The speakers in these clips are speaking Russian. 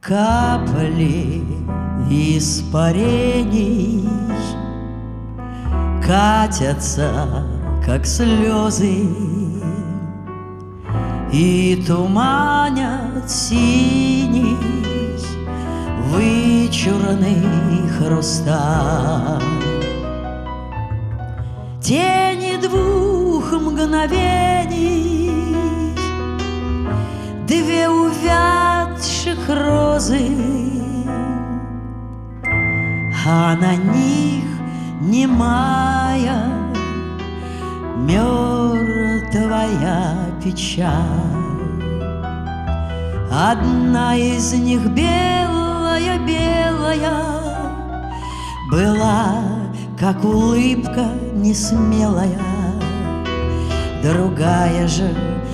Капли испарений катятся, как слезы, и туманят синий вычурный хрусталь. Тени двух мгновений, две увядших розы, а на них немая мертвая печаль. Одна из них белая-белая была, как улыбка несмелая, другая же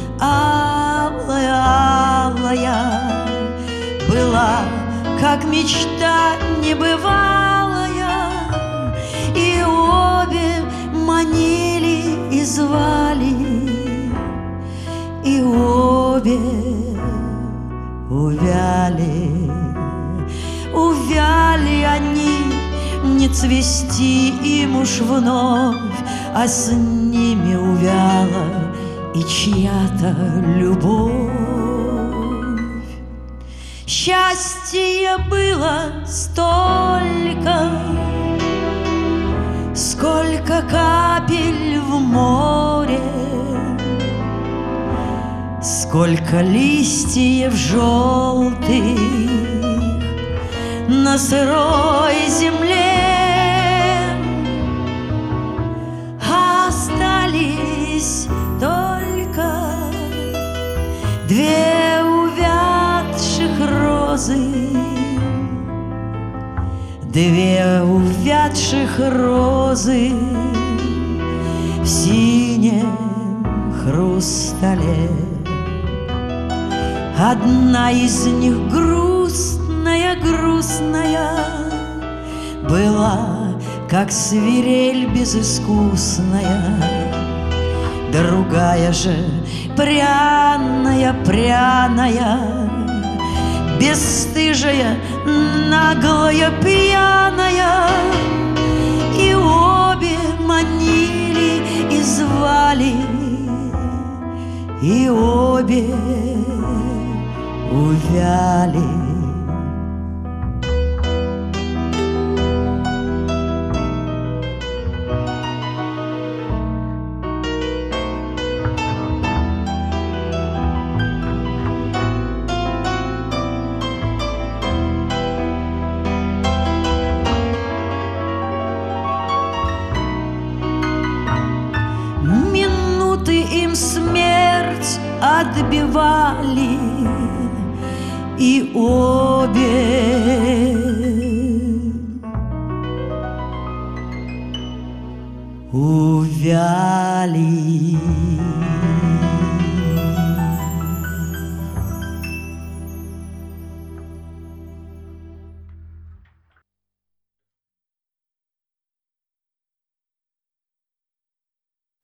алая-алая была, как мечта небывалая, и обе манили и звали, и обе увяли. Увяли они, не цвести им уж вновь, а с ними увяла и чья-то любовь. Счастье было столько, сколько капель в море, сколько листьев желтых на сырой земле. Остались только две увядших розы, две увядших розы в синем хрустале. Одна из них грустная была, как свирель безыскусная, другая же пряная, бесстыжая, наглая, пьяная, и обе манили и звали, и обе увяли. Минуты им смерть отбивали, и обе увяли.